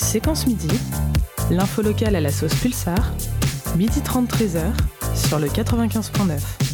Séquence Midi, l'info locale à la sauce Pulsar, midi 30 13h sur le 95.9.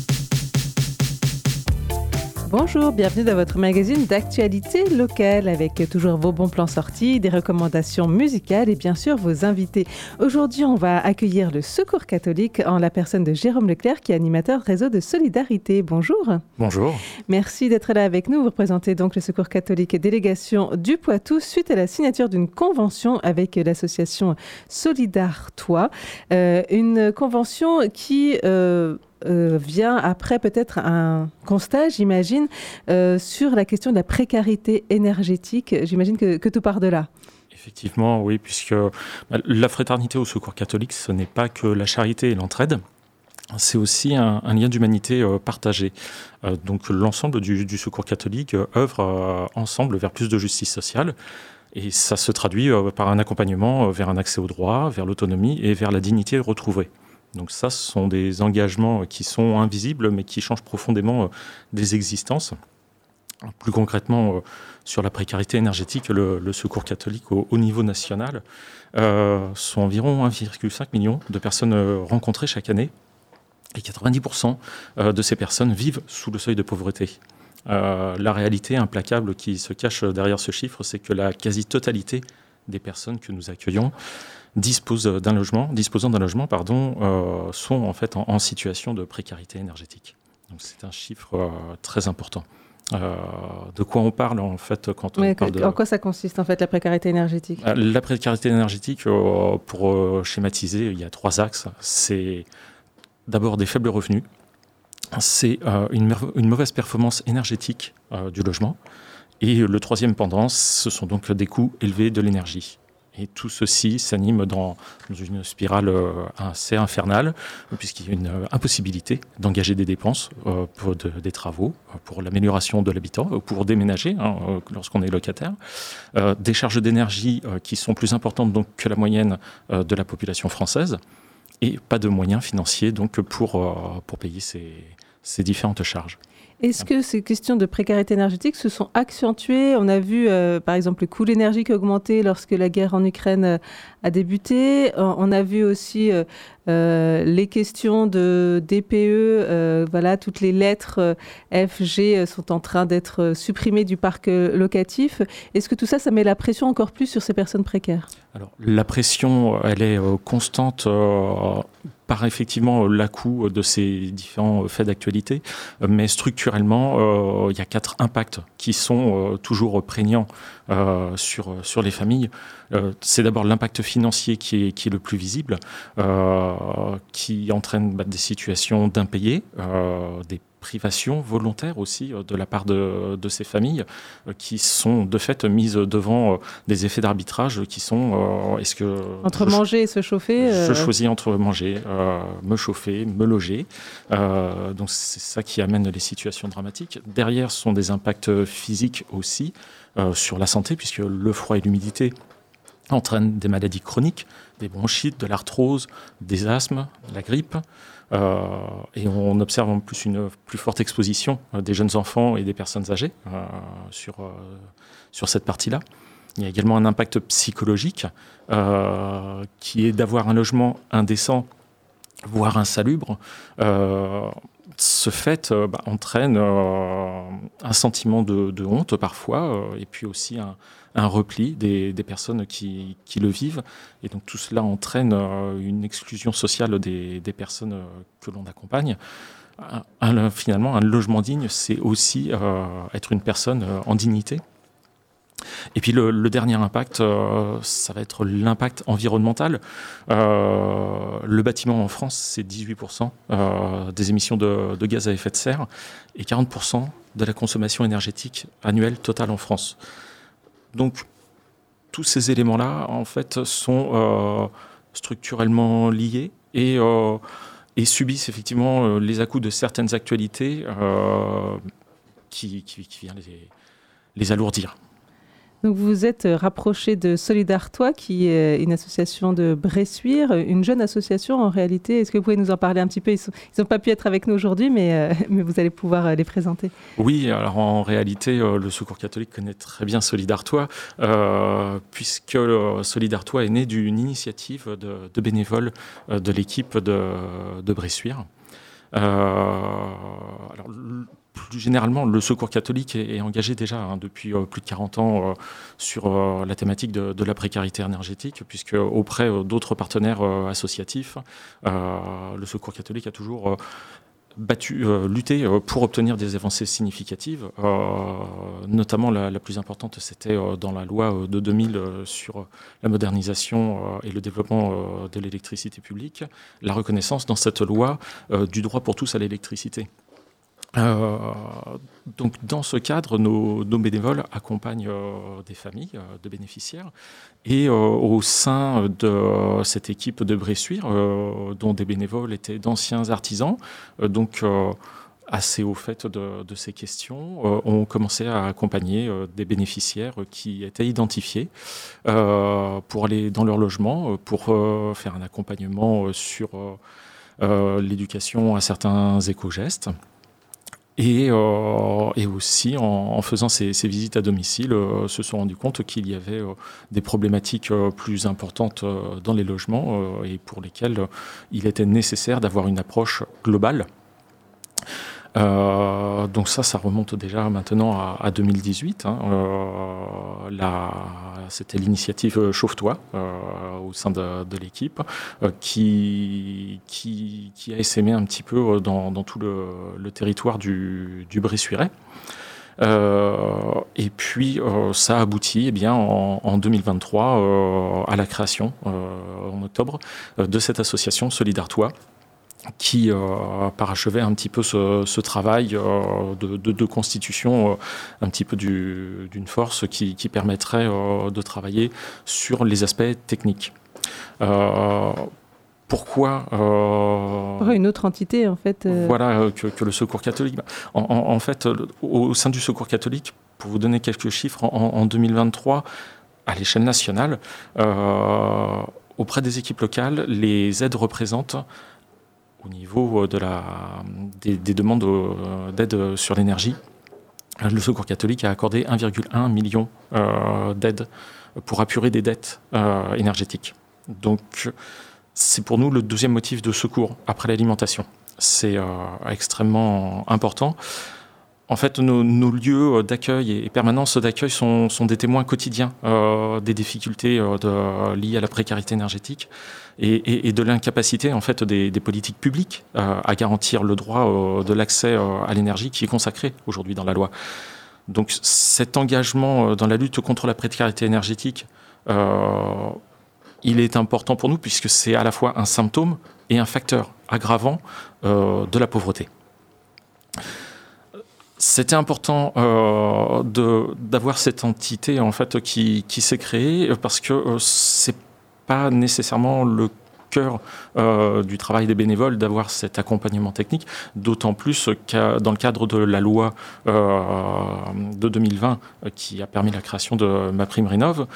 Bonjour, bienvenue dans votre magazine d'actualité locale avec toujours vos bons plans sortis, des recommandations musicales et bien sûr vos invités. Aujourd'hui, on va accueillir le Secours catholique en la personne de Jérôme Leclerc qui est animateur réseau de solidarité. Bonjour. Bonjour. Merci d'être là avec nous. Vous représentez donc le Secours catholique délégation du Poitou suite à la signature d'une convention avec l'association Solidartois. Une convention qui... vient après peut-être un constat, j'imagine, sur la question de la précarité énergétique. J'imagine que tout part de là. Effectivement, oui, puisque la fraternité au Secours catholique, ce n'est pas que la charité et l'entraide, c'est aussi un lien d'humanité partagé. Donc l'ensemble du Secours catholique œuvre ensemble vers plus de justice sociale. Et ça se traduit par un accompagnement vers un accès aux droits, vers l'autonomie et vers la dignité retrouvée. Donc ça, ce sont des engagements qui sont invisibles, mais qui changent profondément des existences. Plus concrètement, sur la précarité énergétique, le Secours catholique au niveau national sont environ 1,5 million de personnes rencontrées chaque année. Et 90% de ces personnes vivent sous le seuil de pauvreté. La réalité implacable qui se cache derrière ce chiffre, c'est que la quasi-totalité des personnes que nous accueillons disposant d'un logement, sont en fait en situation de précarité énergétique. Donc c'est un chiffre très important. De quoi on parle en fait quand on parle de... En quoi ça consiste en fait la précarité énergétique ? La précarité énergétique, pour schématiser, il y a 3 axes. C'est d'abord des faibles revenus, c'est une mauvaise performance énergétique du logement, et le troisième pendant, ce sont donc des coûts élevés de l'énergie. Et tout ceci s'anime dans une spirale assez infernale, puisqu'il y a une impossibilité d'engager des dépenses pour des travaux, pour l'amélioration de l'habitat, pour déménager lorsqu'on est locataire. Des charges d'énergie qui sont plus importantes donc, que la moyenne de la population française, et pas de moyens financiers donc, pour payer ces différentes charges. Est-ce que ces questions de précarité énergétique se sont accentuées ? On a vu, par exemple, le coût de l'énergie qui a augmenté lorsque la guerre en Ukraine a débuté. On a vu aussi les questions de DPE. Toutes les lettres F, G sont en train d'être supprimées du parc locatif. Est-ce que tout ça, ça met la pression encore plus sur ces personnes précaires ? Alors, la pression, elle est constante par effectivement l'à-coup de ces différents faits d'actualité, mais structurellement, il y a 4 impacts qui sont toujours prégnants sur les familles. C'est d'abord l'impact financier qui est le plus visible, qui entraîne des situations d'impayés, des privations volontaires aussi de la part de ces familles qui sont de fait mises devant des effets d'arbitrage qui sont entre manger et se chauffer Je choisis entre manger, me chauffer, me loger. Donc c'est ça qui amène les situations dramatiques. Derrière, ce sont des impacts physiques aussi sur la santé, puisque le froid et l'humidité entraînent des maladies chroniques, des bronchites, de l'arthrose, des asthmes, de la grippe. Et on observe en plus une plus forte exposition des jeunes enfants et des personnes âgées sur cette partie-là. Il y a également un impact psychologique qui est d'avoir un logement indécent, voire insalubre. Ce fait entraîne un sentiment de honte parfois, et puis aussi un repli des personnes qui le vivent. Et donc tout cela entraîne une exclusion sociale des personnes que l'on accompagne. Finalement, un logement digne, c'est aussi être une personne en dignité. Et puis le dernier impact, ça va être l'impact environnemental. Le bâtiment en France, c'est 18% des émissions de gaz à effet de serre et 40% de la consommation énergétique annuelle totale en France. Donc tous ces éléments-là, en fait, sont structurellement liés et subissent effectivement les à-coups de certaines actualités qui viennent les alourdir. Donc vous vous êtes rapproché de Solidartois, qui est une association de Bressuire, une jeune association en réalité. Est-ce que vous pouvez nous en parler un petit peu ? Ils n'ont pas pu être avec nous aujourd'hui, mais vous allez pouvoir les présenter. Oui, alors en réalité, le Secours catholique connaît très bien Solidartois, puisque Solidartois est né d'une initiative de bénévoles de l'équipe de Bressuire. Alors, plus généralement, le Secours catholique est engagé déjà depuis plus de 40 ans sur la thématique de la précarité énergétique, puisque auprès d'autres partenaires associatifs, le Secours catholique a toujours lutté pour obtenir des avancées significatives. Notamment, la plus importante, c'était dans la loi de 2000 sur la modernisation et le développement de l'électricité publique, la reconnaissance dans cette loi du droit pour tous à l'électricité. Donc, dans ce cadre, nos bénévoles accompagnent des familles de bénéficiaires et au sein de cette équipe de Bressuire, dont des bénévoles étaient d'anciens artisans, donc assez au fait de ces questions, ont commencé à accompagner des bénéficiaires qui étaient identifiés pour aller dans leur logement, pour faire un accompagnement sur l'éducation à certains éco-gestes. Et aussi, en faisant ces visites à domicile, se sont rendus compte qu'il y avait des problématiques plus importantes dans les logements et pour lesquelles il était nécessaire d'avoir une approche globale. Donc ça remonte déjà maintenant à 2018. C'était l'initiative Chauffe-toi au sein de l'équipe qui a essaimé un petit peu dans tout le territoire du Bressuirais. Et puis ça aboutit en 2023 à la création en octobre de cette association Solidartois, qui parachevait un petit peu ce travail de constitution un petit peu d'une force qui permettrait de travailler sur les aspects techniques. Pourquoi une autre entité, en fait Voilà, que le Secours catholique. En fait, au sein du Secours catholique, pour vous donner quelques chiffres, en 2023, à l'échelle nationale, auprès des équipes locales, les aides représentent, au niveau des demandes d'aide sur l'énergie, le Secours catholique a accordé 1,1 million d'aides pour apurer des dettes énergétiques. Donc, c'est pour nous le deuxième motif de secours après l'alimentation. C'est extrêmement important. En fait, nos lieux d'accueil et permanence d'accueil sont des témoins quotidiens des difficultés liées à la précarité énergétique et de l'incapacité en fait des politiques publiques à garantir le droit de l'accès à l'énergie qui est consacré aujourd'hui dans la loi. Donc cet engagement dans la lutte contre la précarité énergétique, il est important pour nous puisque c'est à la fois un symptôme et un facteur aggravant de la pauvreté. C'était important d'avoir cette entité en fait qui s'est créée parce que c'est pas nécessairement le cœur du travail des bénévoles d'avoir cet accompagnement technique, d'autant plus que dans le cadre de la loi de 2020 qui a permis la création de MaPrimeRénov',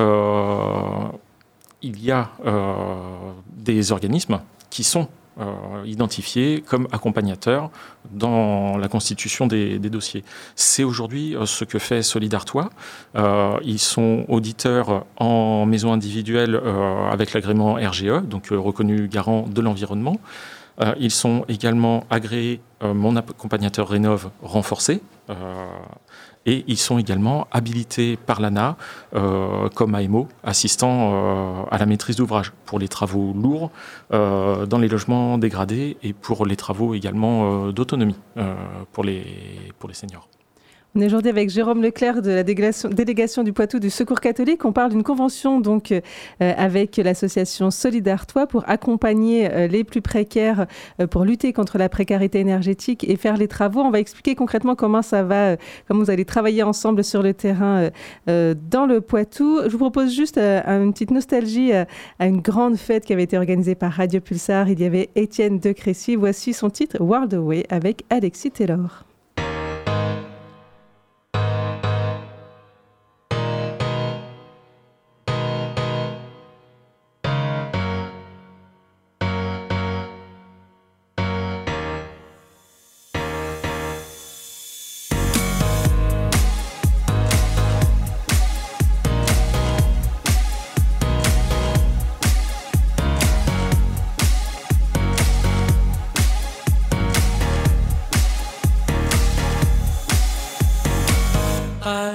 il y a des organismes qui sont identifiés comme accompagnateurs dans la constitution des dossiers. C'est aujourd'hui ce que fait Solidartois. Ils sont auditeurs en maison individuelle avec l'agrément RGE, donc reconnu garant de l'environnement. Ils sont également agréés mon accompagnateur Rénov' renforcé. Et ils sont également habilités par l'ANA comme AMO, assistant à la maîtrise d'ouvrage pour les travaux lourds dans les logements dégradés et pour les travaux également d'autonomie pour les seniors. On est aujourd'hui avec Jérôme Leclerc de la délégation du Poitou du Secours catholique. On parle d'une convention donc avec l'association Solidartois pour accompagner les plus précaires pour lutter contre la précarité énergétique et faire les travaux. On va expliquer concrètement comment ça va, comment vous allez travailler ensemble sur le terrain dans le Poitou. Je vous propose juste une petite nostalgie à une grande fête qui avait été organisée par Radio Pulsar. Il y avait Étienne de Crécy. Voici son titre World Away avec Alexis Taylor.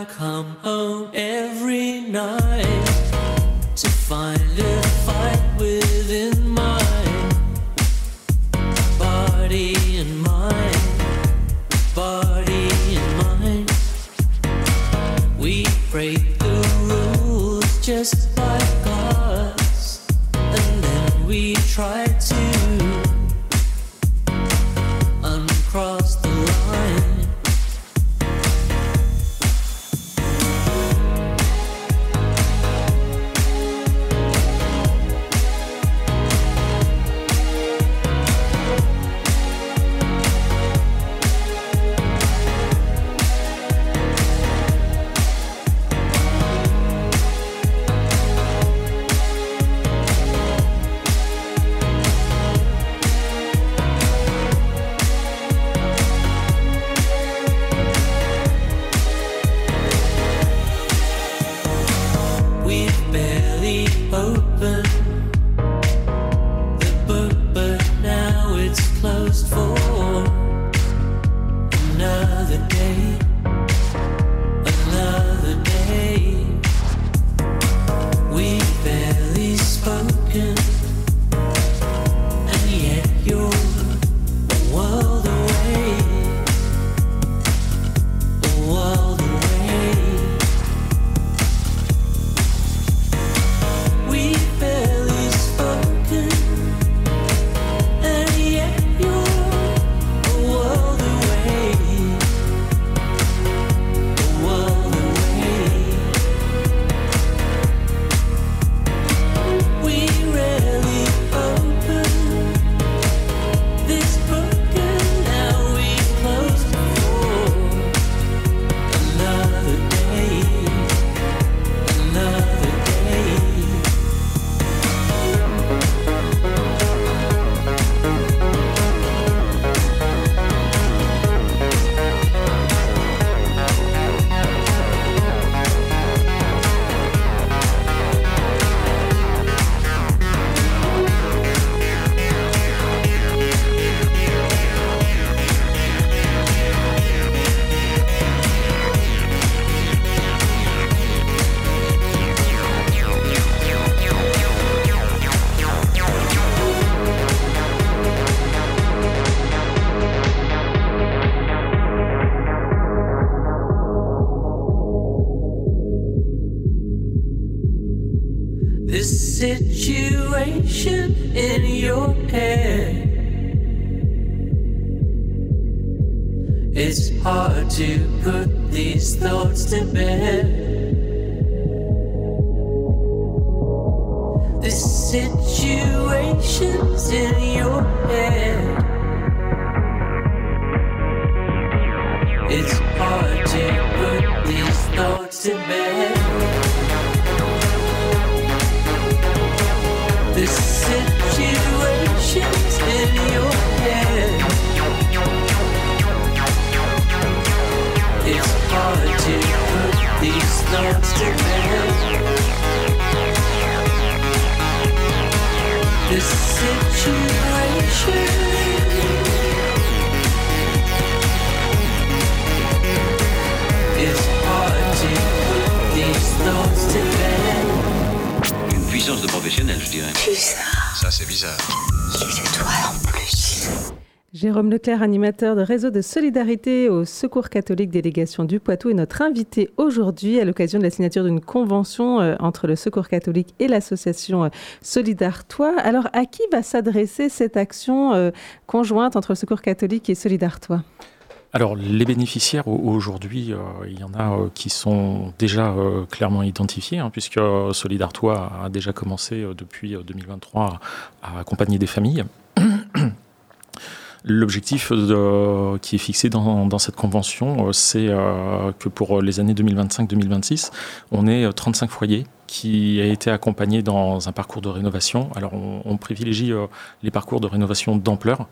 I come home every night to find a fight within my body and mind, body and mind. We break the rules just like us, and then we try to uncross the line. This situation in your head, it's hard to put these thoughts to bed. This situation's in your head, it's hard to put these thoughts to bed. The situation's in your head, it's hard to put these thoughts to bed. The situation, it's hard to put these thoughts to bed. Une puissance de professionnel, je dirais. Bizarre. Ça, c'est bizarre. C'est toi en plus. Jérôme Leclerc, animateur de réseau de solidarité au Secours catholique délégation du Poitou, est notre invité aujourd'hui à l'occasion de la signature d'une convention entre le Secours catholique et l'association Solidartois. Alors, à qui va s'adresser cette action conjointe entre le Secours catholique et Solidartois ? Alors, les bénéficiaires, aujourd'hui, il y en a qui sont déjà clairement identifiés, puisque Solidartois a déjà commencé depuis 2023 à accompagner des familles. L'objectif qui est fixé dans cette convention, c'est que pour les années 2025-2026, on ait 35 foyers qui a été accompagné dans un parcours de rénovation. Alors on privilégie les parcours de rénovation d'ampleur.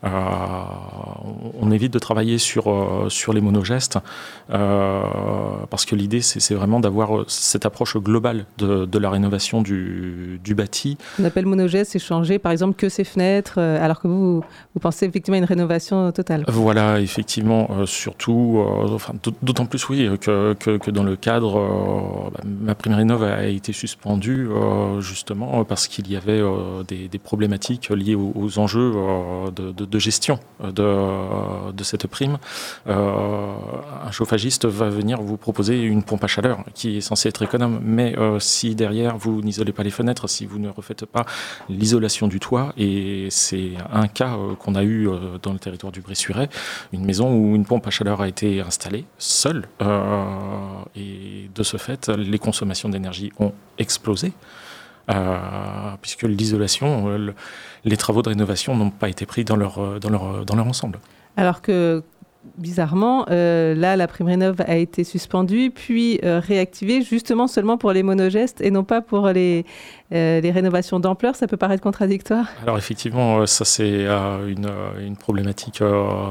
On évite de travailler sur les monogestes parce que l'idée c'est vraiment d'avoir cette approche globale de la rénovation du bâti. On appelle monogeste, c'est changer par exemple que ses fenêtres, alors que vous pensez effectivement à une rénovation totale. Voilà, effectivement, surtout, d'autant plus oui que dans le cadre, MaPrimeRénov' a été suspendu justement parce qu'il y avait des problématiques liées aux enjeux de gestion de cette prime. Un chauffagiste va venir vous proposer une pompe à chaleur qui est censée être économe, mais si derrière vous n'isolez pas les fenêtres, si vous ne refaites pas l'isolation du toit, et c'est un cas qu'on a eu dans le territoire du Bressuiret, une maison où une pompe à chaleur a été installée seule, et de ce fait, les consommations d'énergie ont explosé. Puisque l'isolation, les travaux de rénovation n'ont pas été pris dans leur ensemble. Alors que, bizarrement, là, la prime rénov' a été suspendue, puis réactivée justement seulement pour les monogestes et non pas pour les rénovations d'ampleur. Ça peut paraître contradictoire. Alors effectivement, ça c'est une problématique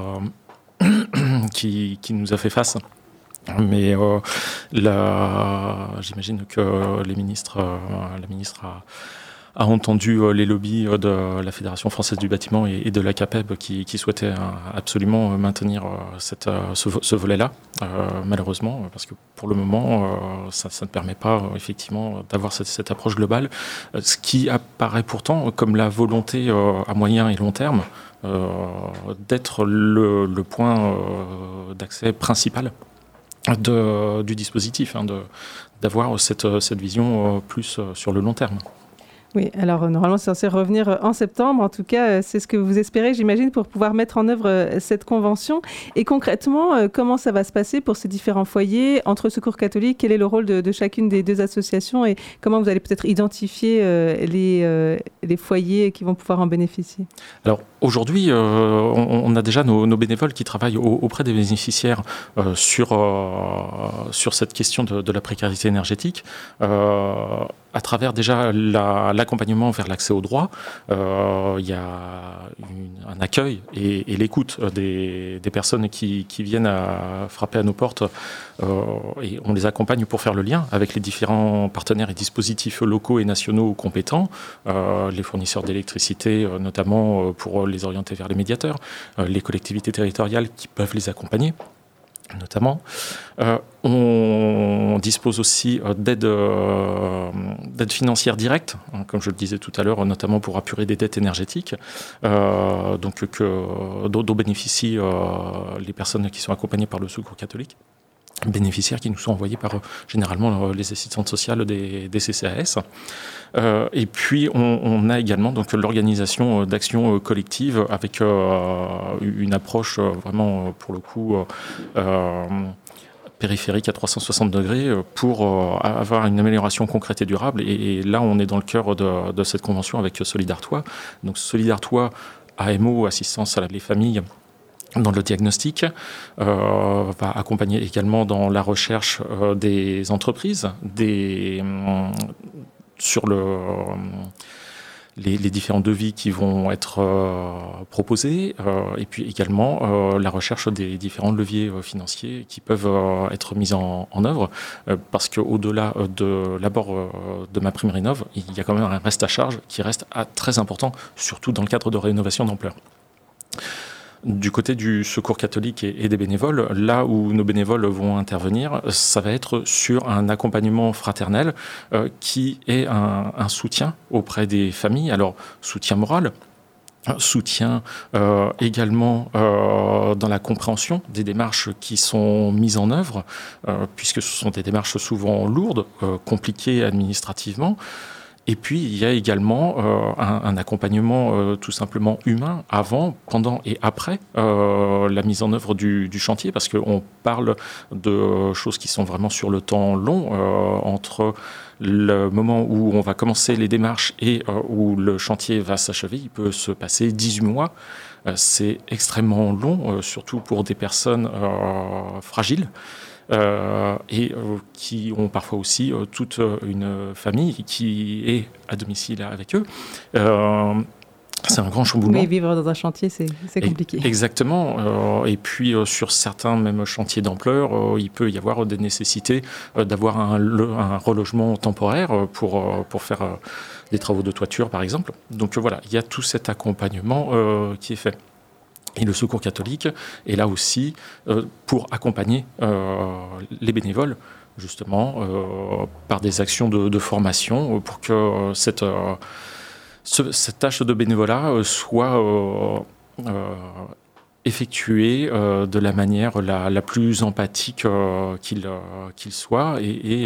qui nous a fait face. Mais j'imagine que la ministre a entendu les lobbies de la Fédération française du bâtiment et de la CAPEB qui souhaitaient absolument maintenir ce volet-là, malheureusement, parce que pour le moment, ça ne permet pas effectivement d'avoir cette approche globale, ce qui apparaît pourtant comme la volonté à moyen et long terme d'être le point d'accès principal du dispositif, d'avoir cette vision plus sur le long terme. Oui, alors normalement c'est censé revenir en septembre, en tout cas c'est ce que vous espérez j'imagine pour pouvoir mettre en œuvre cette convention. Et concrètement, comment ça va se passer pour ces différents foyers entre Secours catholique? Quel est le rôle de chacune des deux associations et comment vous allez peut-être identifier les foyers qui vont pouvoir en bénéficier? Alors aujourd'hui, on a déjà nos bénévoles qui travaillent auprès des bénéficiaires sur cette question de la précarité énergétique. À travers déjà l'accompagnement vers l'accès aux droits, il y a un accueil et l'écoute des personnes qui viennent à frapper à nos portes, et on les accompagne pour faire le lien avec les différents partenaires et dispositifs locaux et nationaux compétents, les fournisseurs d'électricité notamment pour les orienter vers les médiateurs, les collectivités territoriales qui peuvent les accompagner notamment. On dispose aussi d'aide financière directe, comme je le disais tout à l'heure, notamment pour apurer des dettes énergétiques, dont bénéficient les personnes qui sont accompagnées par le Secours catholique, bénéficiaires qui nous sont envoyés par généralement les assistantes sociales des CCAS. Et puis on a également donc l'organisation d'actions collectives avec une approche vraiment pour le coup périphérique à 360 degrés pour avoir une amélioration concrète et durable. Et là on est dans le cœur de cette convention avec Solidartoit. Donc Solidartoit, AMO, assistance à les familles dans le diagnostic, va accompagner également dans la recherche des entreprises, sur les différents devis qui vont être proposés, et puis également la recherche des différents leviers financiers qui peuvent être mis en œuvre, parce qu'au-delà de l'abord de MaPrimeRénov', il y a quand même un reste à charge qui reste très important, surtout dans le cadre de rénovation d'ampleur. Du côté du Secours catholique et des bénévoles, là où nos bénévoles vont intervenir, ça va être sur un accompagnement fraternel qui est un soutien auprès des familles. Alors, soutien moral, soutien également dans la compréhension des démarches qui sont mises en œuvre, puisque ce sont des démarches souvent lourdes, compliquées administrativement. Et puis, il y a également un accompagnement tout simplement humain avant, pendant et après la mise en œuvre du chantier, parce qu'on parle de choses qui sont vraiment sur le temps long, entre le moment où on va commencer les démarches et où le chantier va s'achever. Il peut se passer 18 mois. C'est extrêmement long, surtout pour des personnes fragiles. et qui ont parfois aussi toute une famille qui est à domicile avec eux. C'est un grand chamboulement. Mais vivre dans un chantier, c'est compliqué. Exactement. Et puis, sur certains même chantiers d'ampleur, il peut y avoir des nécessités d'avoir un relogement temporaire pour faire des travaux de toiture, par exemple. Donc voilà, il y a tout cet accompagnement qui est fait. Et le Secours catholique est là aussi pour accompagner les bénévoles, justement, par des actions de formation, pour que cette tâche de bénévolat soit effectuée de la manière la plus empathique qu'il soit et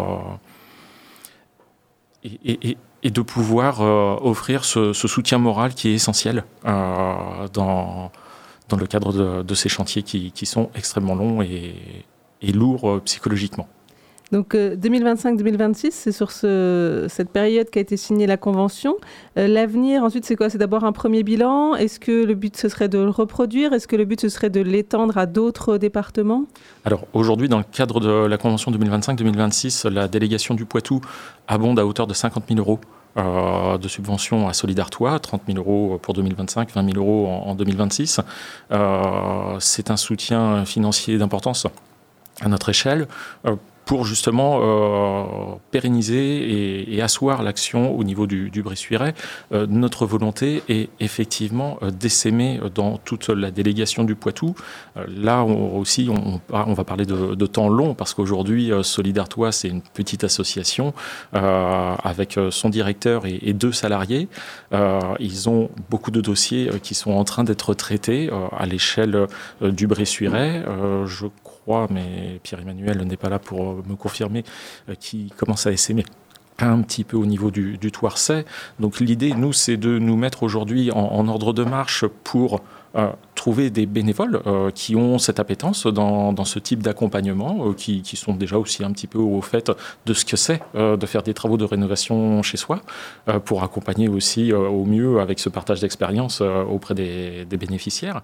de pouvoir offrir ce soutien moral qui est essentiel dans le cadre de ces chantiers qui sont extrêmement longs et lourds psychologiquement. Donc 2025-2026, c'est sur cette période qu'a été signée la convention. L'avenir, ensuite, c'est quoi? C'est d'abord un premier bilan. Est-ce que le but, ce serait de le reproduire? Est-ce que le but, ce serait de l'étendre à d'autres départements? Alors aujourd'hui, dans le cadre de la convention 2025-2026, la délégation du Poitou abonde à hauteur de 50 000 euros de subventions à Solidartois, 30 000 euros pour 2025, 20 000 euros en 2026. C'est un soutien financier d'importance à notre échelle pour justement pérenniser et asseoir l'action au niveau du Bressuirais. Notre volonté est effectivement d'essaimer dans toute la délégation du Poitou. Là aussi, on va parler de temps long, parce qu'aujourd'hui, Solidartois, c'est une petite association avec son directeur et 2 salariés. Ils ont beaucoup de dossiers qui sont en train d'être traités à l'échelle du Bressuirais. Je crois, mais Pierre-Emmanuel n'est pas là pour me confirmer, qui commence à essaimer un petit peu au niveau du Thouarcet. Donc l'idée, nous, c'est de nous mettre aujourd'hui en ordre de marche pour trouver des bénévoles qui ont cette appétence dans ce type d'accompagnement, qui sont déjà aussi un petit peu au fait de ce que c'est de faire des travaux de rénovation chez soi, pour accompagner aussi au mieux avec ce partage d'expérience auprès des bénéficiaires.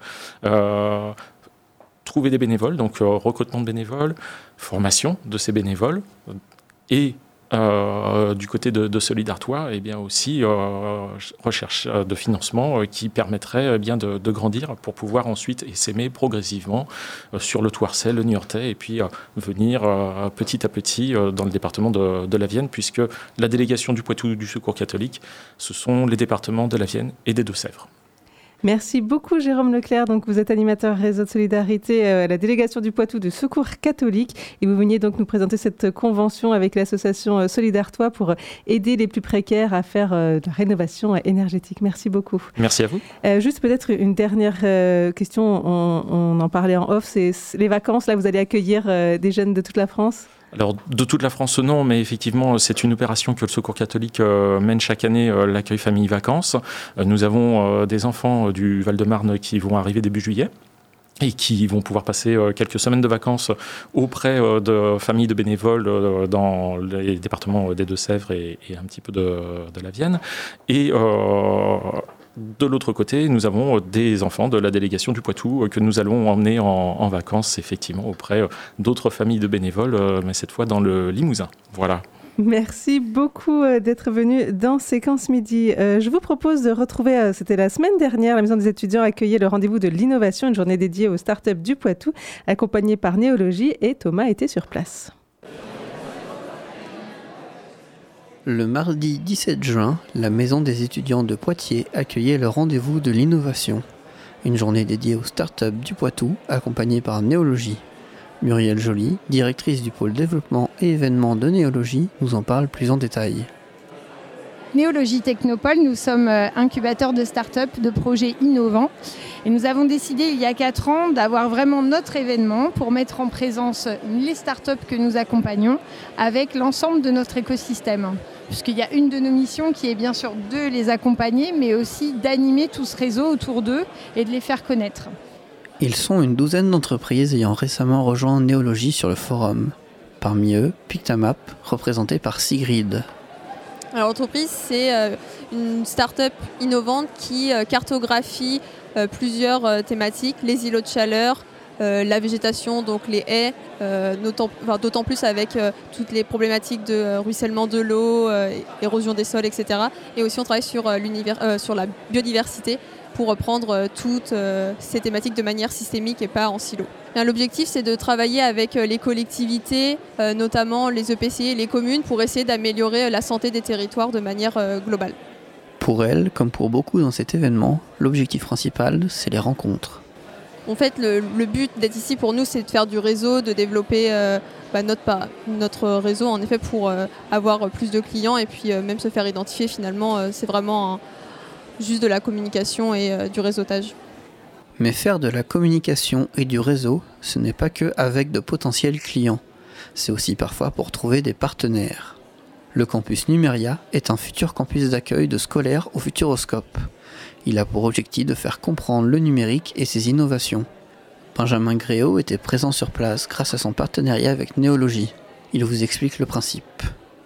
Trouver des bénévoles, donc recrutement de bénévoles, formation de ces bénévoles, et du côté de Solidartois, et bien aussi recherche de financement qui permettrait bien de grandir pour pouvoir ensuite essaimer progressivement sur le Thouarcet, le Niortais, et puis venir petit à petit dans le département de la Vienne, puisque la délégation du Poitou du Secours catholique, ce sont les départements de la Vienne et des Deux-Sèvres. Merci beaucoup Jérôme Leclerc. Donc vous êtes animateur réseau de solidarité à la délégation du Poitou de Secours catholique et vous veniez donc nous présenter cette convention avec l'association Solidartois pour aider les plus précaires à faire de la rénovation énergétique. Merci beaucoup. Merci à vous. Juste peut-être une dernière question, on en parlait en off, c'est les vacances. Là vous allez accueillir des jeunes de toute la France? Alors, de toute la France, non, mais effectivement, c'est une opération que le Secours catholique mène chaque année, l'accueil famille-vacances. Nous avons des enfants du Val-de-Marne qui vont arriver début juillet et qui vont pouvoir passer quelques semaines de vacances auprès de familles de bénévoles dans les départements des Deux-Sèvres et un petit peu de la Vienne. Et de l'autre côté, nous avons des enfants de la délégation du Poitou que nous allons emmener en vacances, effectivement, auprès d'autres familles de bénévoles, mais cette fois dans le Limousin. Voilà. Merci beaucoup d'être venu dans Séquence Midi. Je vous propose de retrouver, c'était la semaine dernière, la Maison des étudiants accueillait le rendez-vous de l'innovation, une journée dédiée aux startups du Poitou, accompagnée par Néologie, et Thomas était sur place. Le mardi 17 juin, la Maison des étudiants de Poitiers accueillait le rendez-vous de l'innovation, une journée dédiée aux startups du Poitou, accompagnée par Néologie. Muriel Joly, directrice du pôle développement et événements de Néologie, nous en parle plus en détail. Néologie Technopole, nous sommes incubateurs de start-up, de projets innovants. Et nous avons décidé il y a 4 ans d'avoir vraiment notre événement pour mettre en présence les start-up que nous accompagnons avec l'ensemble de notre écosystème. Puisqu'il y a une de nos missions qui est bien sûr de les accompagner, mais aussi d'animer tout ce réseau autour d'eux et de les faire connaître. Ils sont une douzaine d'entreprises ayant récemment rejoint Néologie sur le forum. Parmi eux, Pictamap, représenté par Sigrid. Alors, l'entreprise, c'est une start-up innovante qui cartographie plusieurs thématiques, les îlots de chaleur, la végétation, donc les haies, d'autant plus avec toutes les problématiques de ruissellement de l'eau, érosion des sols, etc. Et aussi on travaille sur la biodiversité pour reprendre toutes ces thématiques de manière systémique et pas en silo. Bien, l'objectif, c'est de travailler avec les collectivités, notamment les EPCI et les communes, pour essayer d'améliorer la santé des territoires de manière globale. Pour elle, comme pour beaucoup dans cet événement, l'objectif principal, c'est les rencontres. En fait, le but d'être ici pour nous, c'est de faire du réseau, de développer notre réseau, en effet, pour avoir plus de clients et puis même se faire identifier. Finalement, c'est vraiment juste de la communication et du réseautage. Mais faire de la communication et du réseau, ce n'est pas que avec de potentiels clients. C'est aussi parfois pour trouver des partenaires. Le campus Numéria est un futur campus d'accueil de scolaires au Futuroscope. Il a pour objectif de faire comprendre le numérique et ses innovations. Benjamin Gréau était présent sur place grâce à son partenariat avec Néologie. Il vous explique le principe.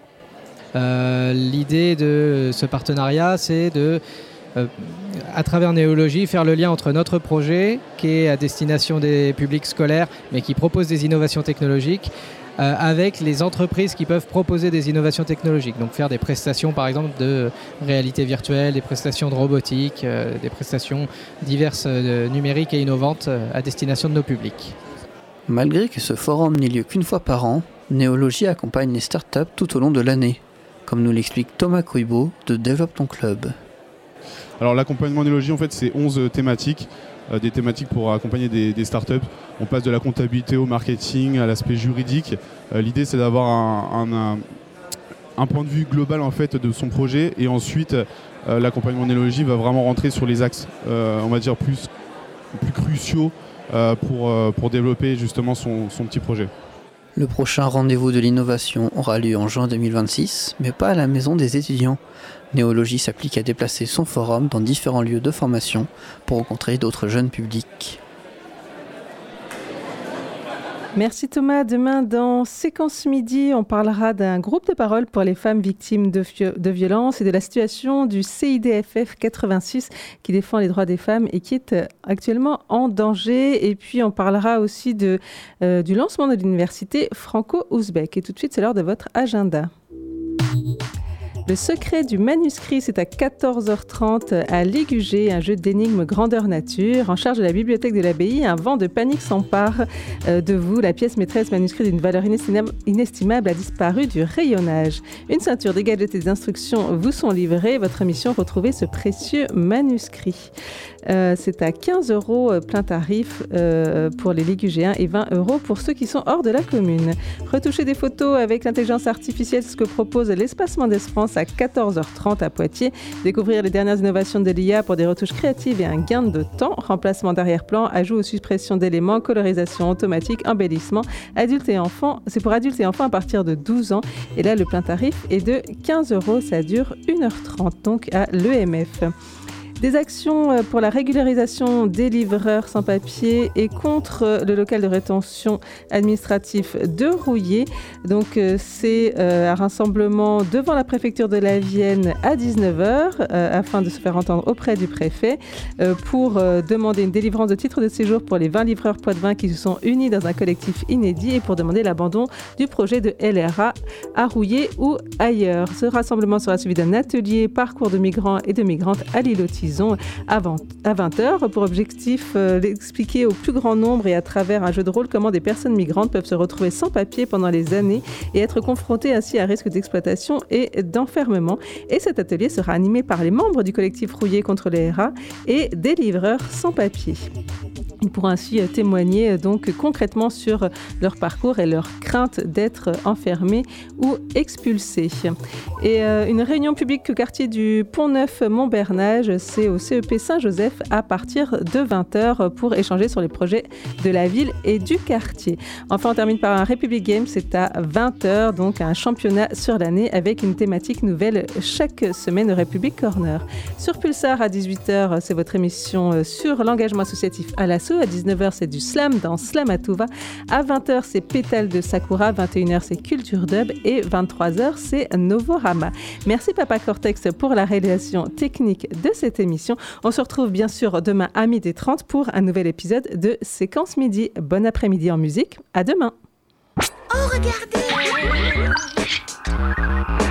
L'idée de ce partenariat, c'est de, à travers Néologie, faire le lien entre notre projet, qui est à destination des publics scolaires, mais qui propose des innovations technologiques, avec les entreprises qui peuvent proposer des innovations technologiques. Donc faire des prestations par exemple de réalité virtuelle, des prestations de robotique, des prestations diverses numériques et innovantes à destination de nos publics. Malgré que ce forum n'ait lieu qu'une fois par an, Néologie accompagne les startups tout au long de l'année, comme nous l'explique Thomas Coybeau de Développe ton club. Alors l'accompagnement Néologie, en fait, c'est 11 thématiques. Des thématiques pour accompagner des startups. On passe de la comptabilité au marketing, à l'aspect juridique. L'idée, c'est d'avoir un point de vue global en fait, de son projet. Et ensuite, l'accompagnement Néologie va vraiment rentrer sur les axes, on va dire, plus cruciaux pour développer justement son petit projet. Le prochain rendez-vous de l'innovation aura lieu en juin 2026, mais pas à la maison des étudiants. Néologie s'applique à déplacer son forum dans différents lieux de formation pour rencontrer d'autres jeunes publics. Merci Thomas. Demain, dans Séquence Midi, on parlera d'un groupe de parole pour les femmes victimes de violences et de la situation du CIDFF 86 qui défend les droits des femmes et qui est actuellement en danger. Et puis, on parlera aussi du lancement de l'université franco-ouzbek. Et tout de suite, c'est l'heure de votre agenda. Le secret du manuscrit, c'est à 14h30 à Ligugé, un jeu d'énigmes grandeur nature. En charge de la bibliothèque de l'abbaye, un vent de panique s'empare de vous. La pièce maîtresse manuscrite d'une valeur inestimable a disparu du rayonnage. Une ceinture, des gadgets et des instructions vous sont livrées. Votre mission, retrouver ce précieux manuscrit. C'est à 15 € plein tarif pour les Ligugéens et 20 € pour ceux qui sont hors de la commune. Retoucher des photos avec l'intelligence artificielle, ce que propose l'Espacement d'Espace à 14h30 à Poitiers. Découvrir les dernières innovations de l'IA pour des retouches créatives et un gain de temps. Remplacement d'arrière-plan, ajout ou suppression d'éléments, colorisation automatique, embellissement. Adultes et enfants, c'est pour adultes et enfants à partir de 12 ans. Et là, le plein tarif est de 15 €. Ça dure 1h30 donc à l'EMF. Des actions pour la régularisation des livreurs sans papier et contre le local de rétention administratif de Rouillé. Donc c'est un rassemblement devant la préfecture de la Vienne à 19h afin de se faire entendre auprès du préfet pour demander une délivrance de titre de séjour pour les 20 livreurs poitevins qui se sont unis dans un collectif inédit et pour demander l'abandon du projet de LRA à Rouillé ou ailleurs. Ce rassemblement sera suivi d'un atelier parcours de migrants et de migrantes à l'île Tison à 20h pour objectif d'expliquer au plus grand nombre et à travers un jeu de rôle comment des personnes migrantes peuvent se retrouver sans papier pendant les années et être confrontées ainsi à risque d'exploitation et d'enfermement. Et cet atelier sera animé par les membres du collectif Rouillé contre les RA et des livreurs sans papier. Ils pourront ainsi témoigner donc concrètement sur leur parcours et leur crainte d'être enfermés ou expulsés. Et une réunion publique au quartier du Pont-Neuf-Montbernage, c'est au CEP Saint-Joseph à partir de 20h pour échanger sur les projets de la ville et du quartier. Enfin, on termine par un République Games, c'est à 20h, donc un championnat sur l'année avec une thématique nouvelle chaque semaine au République Corner. Sur Pulsar à 18h, c'est votre émission sur l'engagement associatif à la société morceaux. À 19h, c'est du slam dans Slam à tout va. À 20h, c'est Pétale de Sakura. 21h, c'est Culture Dub. Et 23h, c'est Novorama. Merci Papa Cortex pour la réalisation technique de cette émission. On se retrouve bien sûr demain à 12h30 pour un nouvel épisode de Séquence Midi. Bon après-midi en musique. À demain. Oh, regardez!